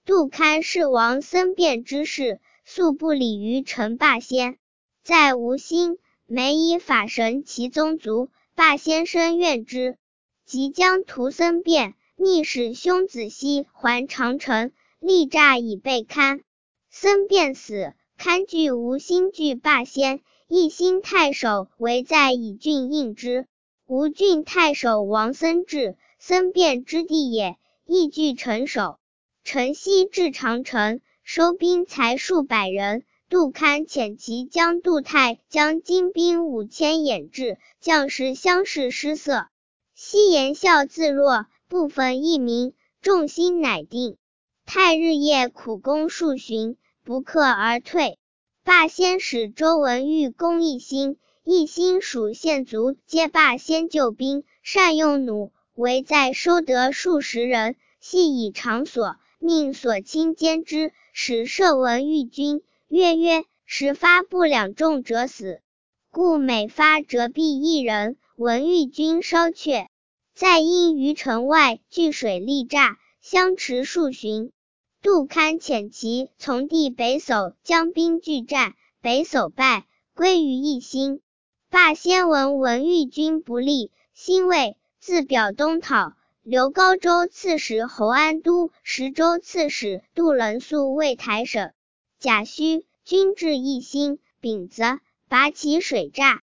杜堪是王僧辩之事，素不理于陈霸先。在吴兴，每以法神其宗族，霸先生怨之，即将屠僧辩，密使兄子西还长城，力诈以备堪。僧辩死，堪据吴兴拒霸先，义兴太守为在以郡应之。吴郡太守王僧至，僧辩之地也，亦据城守。陈豨至长城，收兵才数百人。杜堪遣其将杜泰将精兵5000掩至，将士相视失色。豨言笑自若，不焚一民，众心乃定。泰日夜苦攻数旬，不克而退。霸先使周文玉攻义兴，义兴属县卒皆霸先救兵，善用弩，围在收得数十人，系以长索，命所亲歼之，使射文玉军。曰10发不两中者死，故每发折毙一人。文玉军稍却，在因于城外据水力诈，相持数旬。杜堪遣其从地北叟将兵拒战，北叟败，归于义兴。霸先闻文玉军不利，兴畏，自表东讨。留高州刺史侯安都、石州刺史杜棱素为台省。甲戌，军至义兴，丙子，拔其水栅。